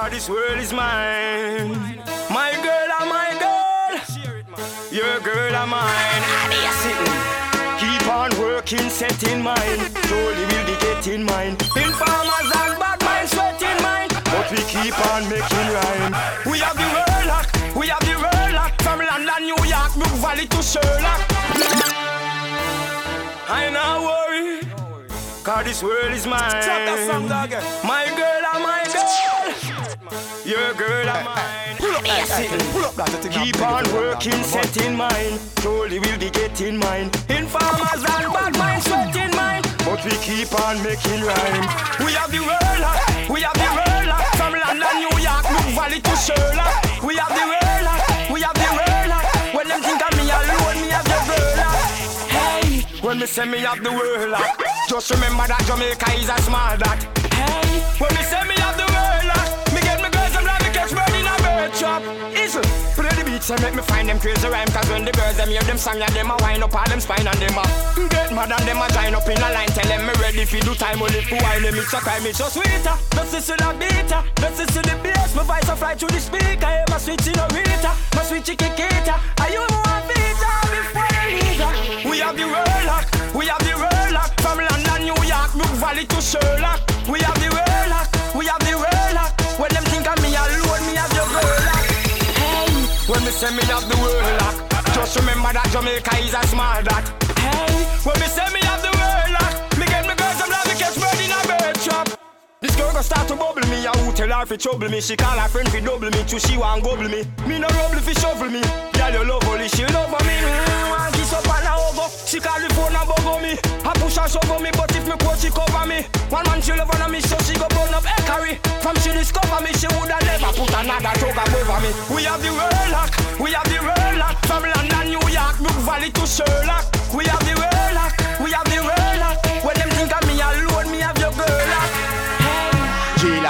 'cause this world is mine. My girl are my girl, your girl are mine. Keep on working, set in mind. Surely we'll be getting mine. Informers and bad minds sweating mine, but we keep on making rhyme. We have the world lock, we have the world lock. From London, New York, Brook Valley to Sherlock. I not worry, 'cause this world is mine. My girl are my girl, your girl are mine. Pull up that thing. Keep on working, set in mind. Surely we'll be getting mine. Informers and bad minds sweating mine, but we keep on making rhyme. We have the world lock, we have the world lock. From London, New York, Brook Valley to Sherlock. We have the world lock, we have the world lock. When them think of me alone, me have the world lock. Hey, when me say me have the world lock, just remember that Jamaica is a small dot. Hey, when me say me have the world lock, me get me girls and me catch bird in a bird trap. Easy, play the beats and make me find them crazy rhyme. 'Cause when the girls them hear them song and them a wind up all them spine and them a get mad and them a join up in a line. Tell them me ready fi do time only for while them it's a crime. It's so sweeter, just listen to the beater, just listen to the bass. My voice a fly through the speaker. Hey, my sweet Rita, my sweet Chiquita. Are you more vita before you leave her? We have the world lock, we have the world lock. From London, New York, Brook Valley to Sherlock. We have the world lock, we have the world lock. When them think of me alone, me have the world lock. Hey, when me say me have the world lock, just remember that Jamaica is a small dot. Hey, when me say me have the world lock, me get me girls and love me catch bird in a bird trap. This girl go start to bubble me, I who tell her fi trouble me. She call her friend fi double me, till she want gobble me. Me no rubble fi shovel me, girl you love only she love me. Want kiss up and a hug. She call the phone and bug on me. I push her shove on me, but if me quote she cover me. One man she love on me, so she go burn up Ekari. From she discover me, she woulda never put another tug above me. We have the world lock, we have the world lock. From London, New York, Brook Valley to Sherlock. We have the